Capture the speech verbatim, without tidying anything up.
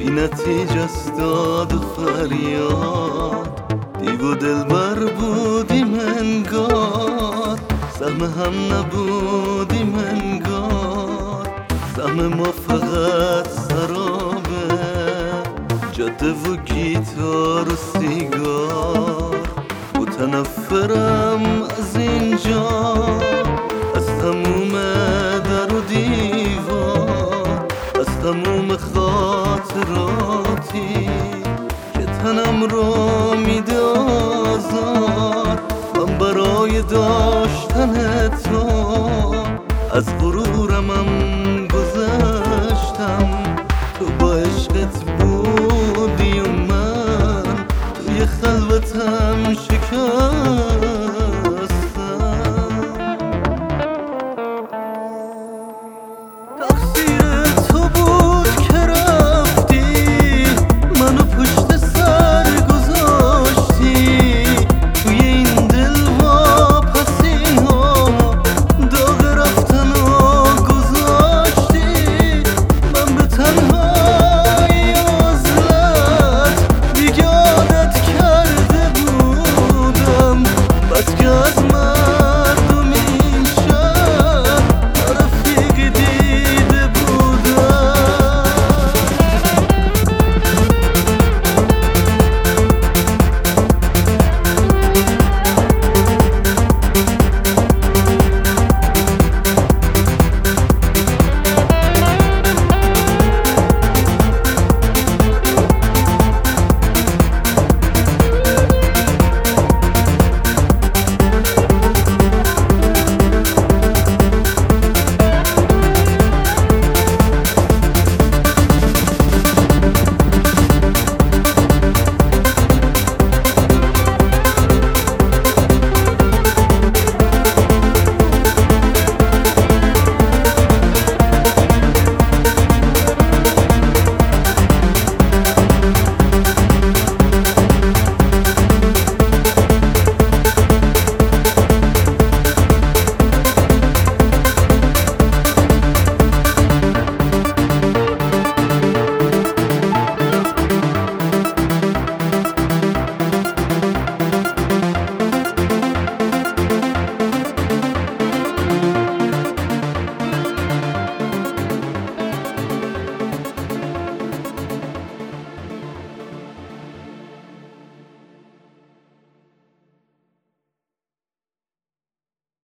نتیجه است داد و فریاد. دیو و دلبر بودیم انگار، سهم هم نبودیم انگار. سهم ما فقط سرابه، جاده و گیتار و سیگار. متنفرم از اینجا، از تموم در و دیوار، از تموم خاطراتی که تنم رو میده آزار. من برای داشتن تو از غرورمم گذشتم. تو با عشقت بودی و من توی خلوتم